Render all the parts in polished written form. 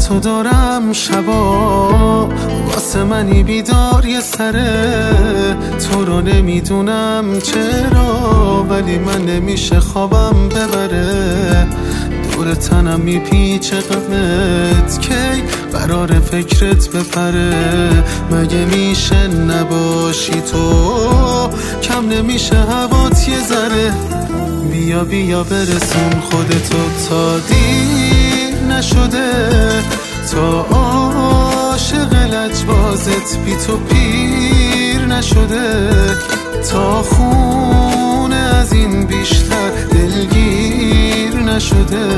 تو دارم شبا، واسه منی بیدار یه سره. تو رو نمیدونم چرا، ولی من نمیشه خوابم ببره. دور تنم میپیچه غمت، کی قرار فکرت بپره. مگه میشه نباشی تو، کم نمیشه هوات یه ذره. بیا بیا برسون خودتو تا دیر نشده، تا عاشق لجبازت بی تو پیر نشده. تا خونه از این بیشتر دلگیر نشده.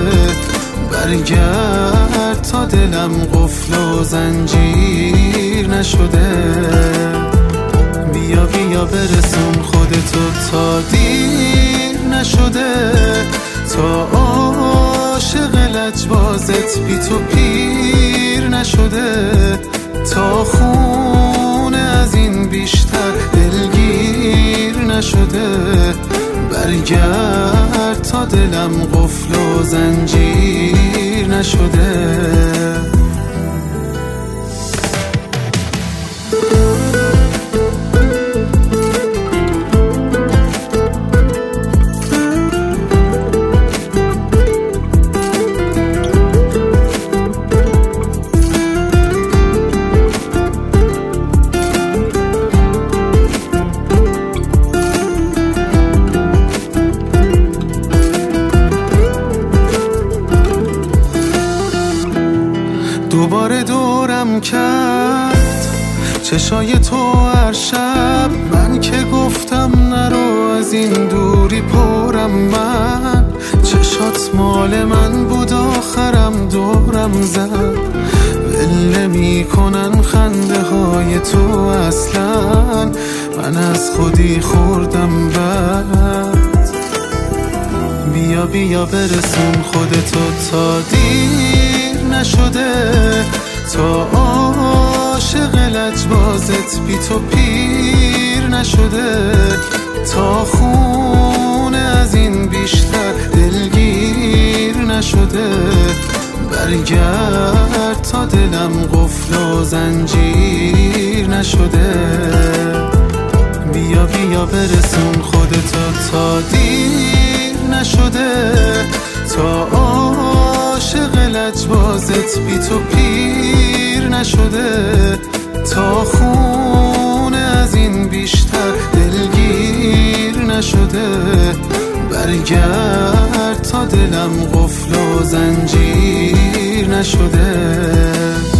برگرد تا دلم قفل و زنجیر نشده. بیا بیا برسون خودتو تا دیر نشده، تا عاشق لجبازت بی تو پیر نشده. تا خونه از این بیشتر دلگیر نشده. برگرد تا دلم قفل و زنجیر نشده. دوباره دورم کرد چشای تو هر شب. من که گفتم نرو از این دوری پرم. من چشات مال من بود، آخرم دورم زد. ول نمی‌کنن خنده های تو اصلا، من از خودی خوردم بد. بیا بیا برسون خودتو تا دیر نشده، تا عاشق لجبازت بی تو پیر نشده. تا خونه از این بیشتر دلگیر نشده. برگرد تا دلم قفل و زنجیر نشده. بیا بیا برسون خودتو تا دیر نشده، تا عاشق لجبازت بی تو پیر نشده. تا خونه از این بیشتر دلگیر نشده. برگرد تا دلم قفل و زنجیر نشده.